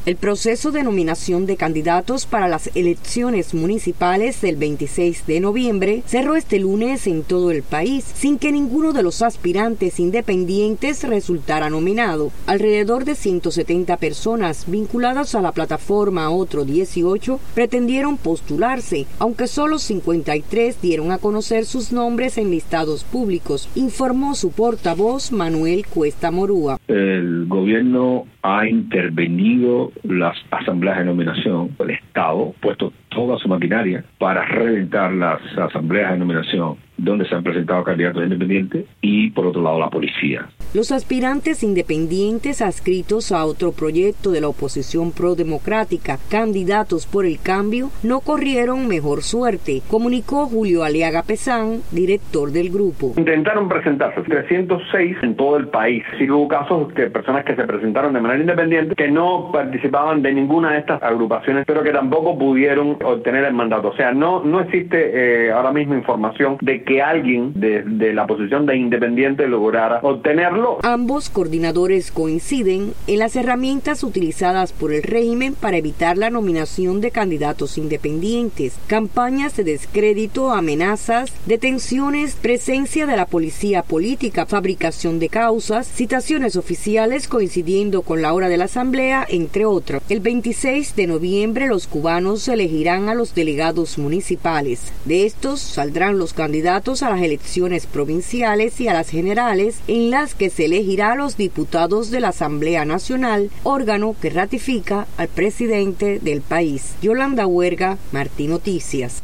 El proceso de nominación de candidatos para las elecciones municipales del 26 de noviembre cerró este lunes en todo el país, sin que ninguno de los aspirantes independientes resultara nominado. Alrededor de 170 personas vinculadas a la plataforma Otro 18 pretendieron postularse, aunque solo 53 dieron a conocer sus nombres en listados públicos, informó su portavoz Manuel Cuesta Morúa. El gobierno ha intervenido las asambleas de nominación. El Estado ha puesto toda su maquinaria para reventar las asambleas de nominación donde se han presentado candidatos independientes y, por otro lado, la policía. Los aspirantes independientes adscritos a otro proyecto de la oposición prodemocrática, Candidatos por el Cambio, no corrieron mejor suerte, comunicó Julio Aliaga Pesán, director del grupo. Intentaron presentarse 306 en todo el país. Sí hubo casos de personas que se presentaron de manera independiente que no participaban de ninguna de estas agrupaciones, pero que tampoco pudieron obtener el mandato. O sea, no existe ahora mismo información de que alguien de la posición de independiente lograra obtenerlo. Ambos coordinadores coinciden en las herramientas utilizadas por el régimen para evitar la nominación de candidatos independientes: campañas de descrédito, amenazas, detenciones, presencia de la policía política, fabricación de causas, citaciones oficiales coincidiendo con la hora de la asamblea, entre otros. El 26 de noviembre los cubanos elegirán a los delegados municipales. De estos saldrán los candidatos a las elecciones provinciales y a las generales, en las que se elegirá a los diputados de la Asamblea Nacional, órgano que ratifica al presidente del país. Yolanda Huerga, Martí Noticias.